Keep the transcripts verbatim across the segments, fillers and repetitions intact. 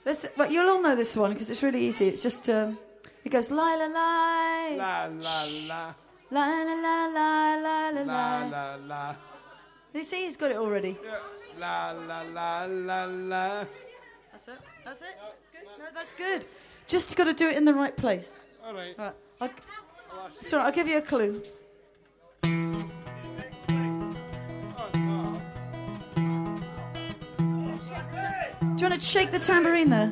This, but you'll all know this one because it's really easy. It's just um, it goes la la la La la la. la la la la la la La la. la la. You see, he's got it already. Yeah. La la la la la. That's it. That's it. That's good. No, that's good. Just got to do it in the right place. All right. Right. I'll, it's all right. I'll give you a clue. Oh, no. Do you want to shake the tambourine there?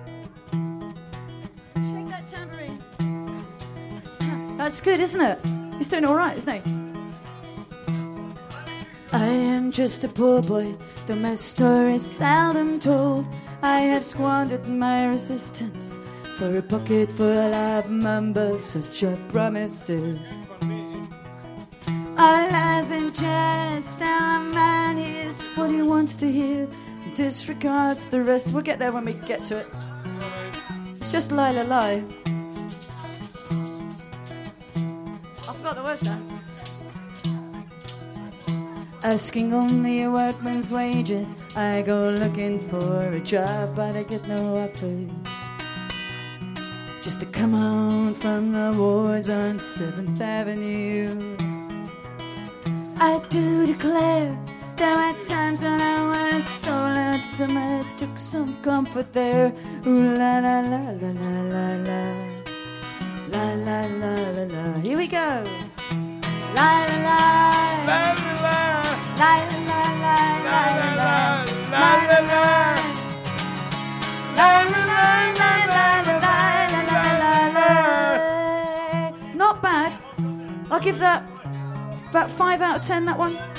Shake that tambourine. That's good, isn't it? He's doing all right, isn't he? I am just a poor boy, though my story is seldom told. I have squandered my resistance for a pocket full of mumbles, such are promises. All lies and jest, and a man hears what he wants to hear, disregards the rest. We'll get there when we get to it. It's just lie, lie, lie. I forgot the words now. Asking only a workman's wages, I go looking for a job, but I get no offers. Just to come on from the wars on seventh Avenue. I do declare there were times when I was so lonesome, I took some comfort there. Ooh la la la la la la la. La la la la la. Here we go. La la la. La la la. La la la la la la la la la. La la la la la la la la. Not bad. I'll give that about five out of ten, that one.